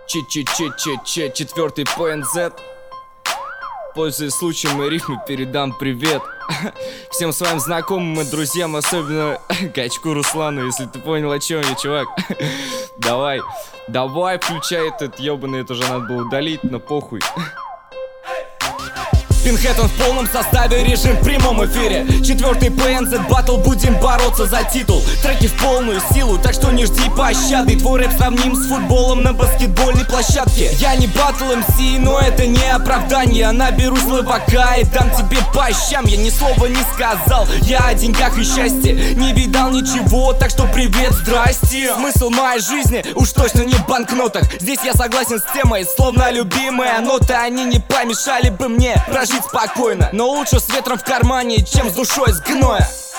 Четвертый ПНЗ. Пользуясь случаем и рифмой передам привет всем своим знакомым и друзьям, особенно Качку Руслану, если ты понял, о чем я, чувак. Давай, включай этот ебаный, это уже надо было удалить, но похуй. Пинхеттон в полном составе, режим в прямом эфире. Четвертый ПНЗ батл, будем бороться за титул. Треки в полную силу, так что не жди пощады. Твой рэп сравним с футболом на баскетбольной площадке. Я не батл МС, но это не оправдание. Наберу словака и дам тебе по щам. Я ни слова не сказал, я о деньгах и счастье. Не видал ничего, так что привет, здрасте. Смысл моей жизни уж точно не в банкнотах. Здесь я согласен с темой, словно любимая нота. Они не помешали бы мне прожить спокойно, но лучше с ветром в кармане, чем с душой с гноя.